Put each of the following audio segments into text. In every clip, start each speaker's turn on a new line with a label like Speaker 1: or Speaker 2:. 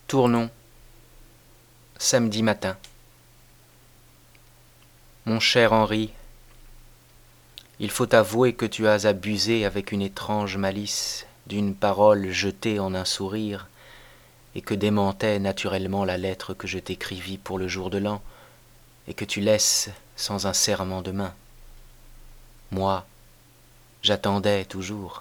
Speaker 1: Tournon, samedi matin. Mon cher Henri, il faut avouer que tu as abusé avec une étrange malice d'une parole jetée en un sourire et que démentait naturellement la lettre que je t'écrivis pour le jour de l'an et que tu laisses sans un serrement de main. Moi, j'attendais toujours.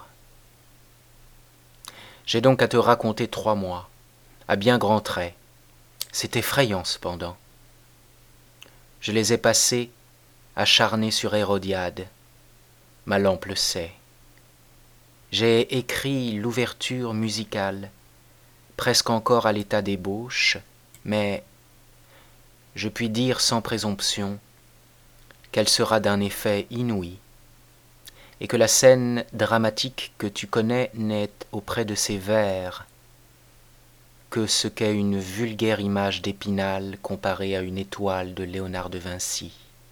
Speaker 1: J'ai donc à te raconter 3 mois, à bien grands traits. C'est effrayant cependant. Je les ai passés acharné sur Hérodiade. Ma lampe le sait. J'ai écrit l'ouverture musicale, presque encore à l'état d'ébauche, mais je puis dire sans présomption qu'elle sera d'un effet inouï, et que la scène dramatique que tu connais n'est auprès de ces vers que ce qu'est une vulgaire image d'Épinal comparée à une étoile de Léonard de Vinci.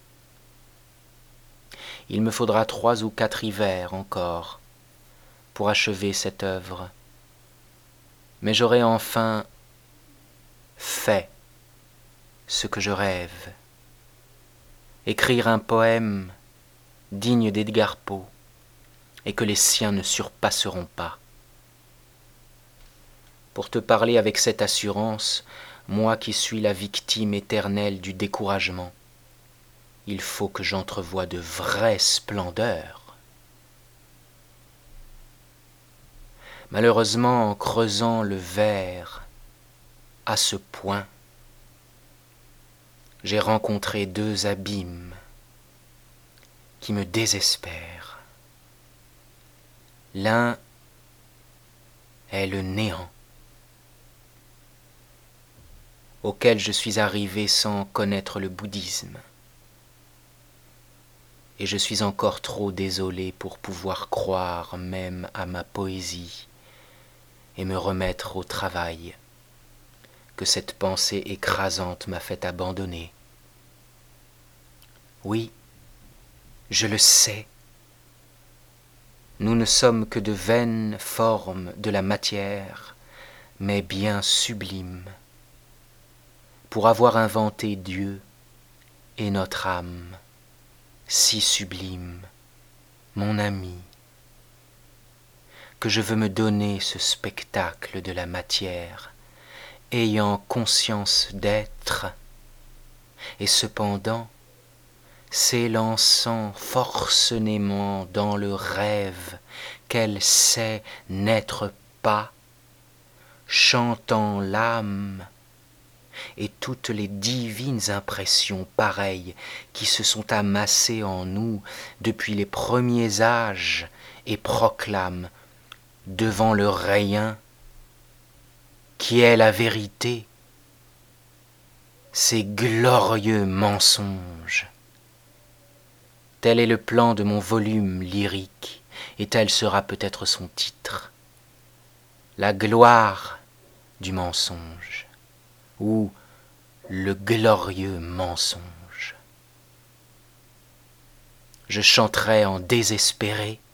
Speaker 1: Il me faudra 3 ou 4 hivers encore pour achever cette œuvre, mais j'aurai enfin fait ce que je rêve, écrire un poème digne d'Edgar Poe et que les siens ne surpasseront pas. Pour te parler avec cette assurance, moi qui suis la victime éternelle du découragement, il faut que j'entrevoie de vraies splendeurs. Malheureusement, en creusant le verre à ce point, j'ai rencontré 2 abîmes qui me désespèrent. L'un est le néant, auquel je suis arrivé sans connaître le bouddhisme, et je suis encore trop désolé pour pouvoir croire même à ma poésie et me remettre au travail que cette pensée écrasante m'a fait abandonner. Oui, je le sais, nous ne sommes que de vaines formes de la matière, mais bien sublimes, pour avoir inventé Dieu et notre âme, si sublime, mon ami, que je veux me donner ce spectacle de la matière, ayant conscience d'être, et cependant s'élançant forcenément dans le rêve qu'elle sait n'être pas, chantant l'âme et toutes les divines impressions pareilles qui se sont amassées en nous depuis les premiers âges et proclament devant le rien qui est la vérité ces glorieux mensonges. Tel est le plan de mon volume lyrique, et tel sera peut-être son titre. La gloire du mensonge, ou le glorieux mensonge. Je chanterai en désespéré,